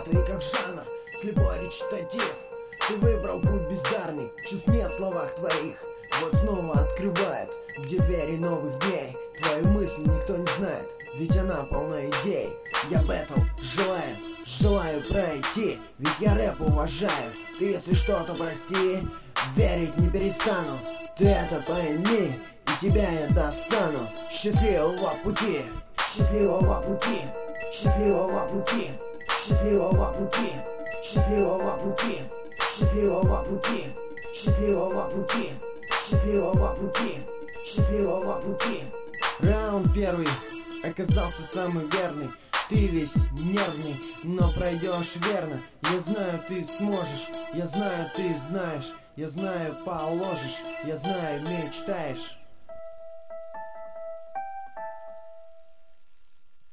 твои как жанр, слепой речитатив. Ты выбрал путь бездарный, чувств нет в словах твоих. Вот снова открывает, где двери новых дней. Твою мысль никто не знает, ведь она полна идей. Я бэтл желаю пройти, ведь я рэп уважаю. Ты если что-то прости, верить не перестану. Ты это пойми, и тебя я достану. Счастливого пути, счастливого пути, счастливого пути, счастливого пути, счастливого пути, счастливого пути, счастливого пути, счастливого пути, счастливого пути. Раунд первый оказался самый верный. Ты весь нервный, но пройдешь верно. Я знаю, ты сможешь, я знаю, ты знаешь. Я знаю, положишь, я знаю, мечтаешь.